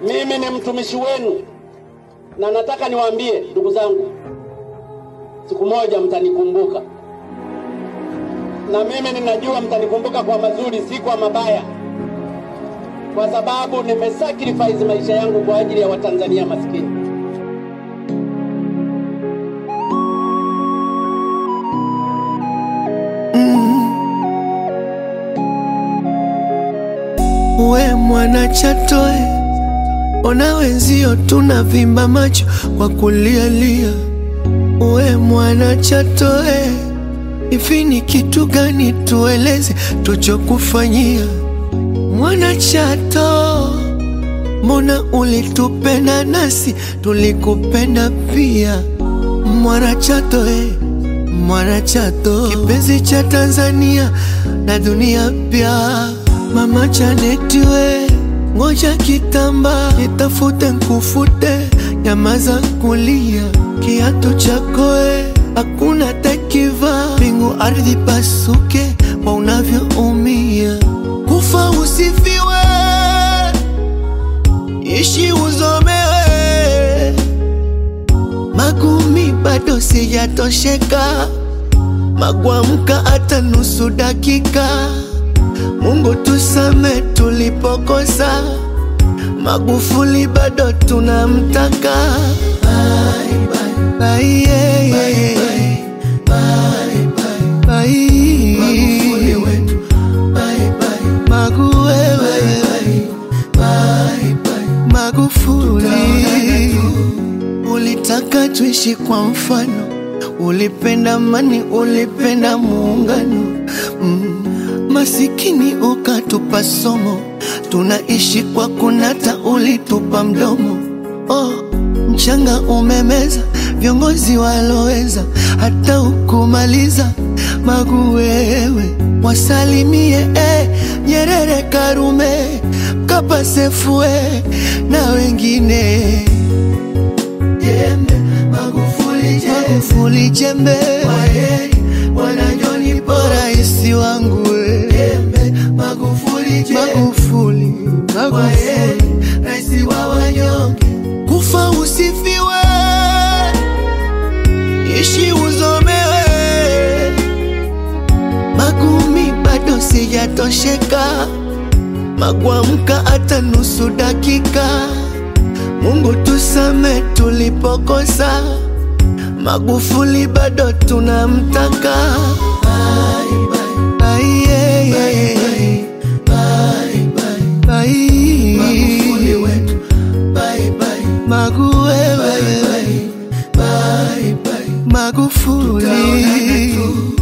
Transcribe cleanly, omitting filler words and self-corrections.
Mimi ni mtumishi wenu na nataka niwaambie ndugu zangu, siku moja mtanikumbuka. Na mimi ninajua mtanikumbuka kwa mazuri, si kwa mabaya, kwa sababu nimesacrifice maisha yangu kwa ajili ya Watanzania maskini. We mwana Chatoe, ona wenzio tunavimba macho kwa kulialia. We mwana Chatoe, hivi ni kitu gani tueleze tuchokufanyia? Mwana Chato, mbona ulitupenda nasi tulikupenda pia? Mwana Chato, mwana Chato, kipenzi cha Tanzania na dunia pia. Mama Janeti we, ngoja kitamba nitafute nkufute, nyamaza kulia. Kiatu chako we, hakuna takiva, mbingu ardhi pasuke kwa unavyoumia. Kufa usifiwe, ishi uzomewe, magumi bado sijatosheka, magwamka hata nusu dakika. Mungu tusame tulipokosa, Magufuli bado tunamtaka. Bye bye bye, yeah, yeah. Bye bye bye, Magufuli wetu. Bye bye Magu wewe. Bye bye Magufuli. Ulitaka tuishi kwa mfano, ulipenda amani, ulipenda muungano. Masikini ukatupa somo, tunaishi kwa kunata, ulitupa mdomo. Mchanga umemeza viongozi waloweza, hata ukumaliza. Magu wewe, wasalimie Nyerere, Karume, Mkapa, Sefu na wengine. Jembe Magufuli, Magufuli jembe, waheri wanajoni bora isi wangu. Magufuli Magufuli, Magufuli, raisi wa wanyonge. Kufa usifiwe, ishi uzomewe, magumi bado sijatosheka, magwamka hata nusu dakika. Mungu tusame tulipokosa, Magufuli bado tunamtaka. Bye bye bye, yeah, yeah. Bye bye bye, Magufuli wetu. Bye bye Magu wewe. Bye bye Magufuli.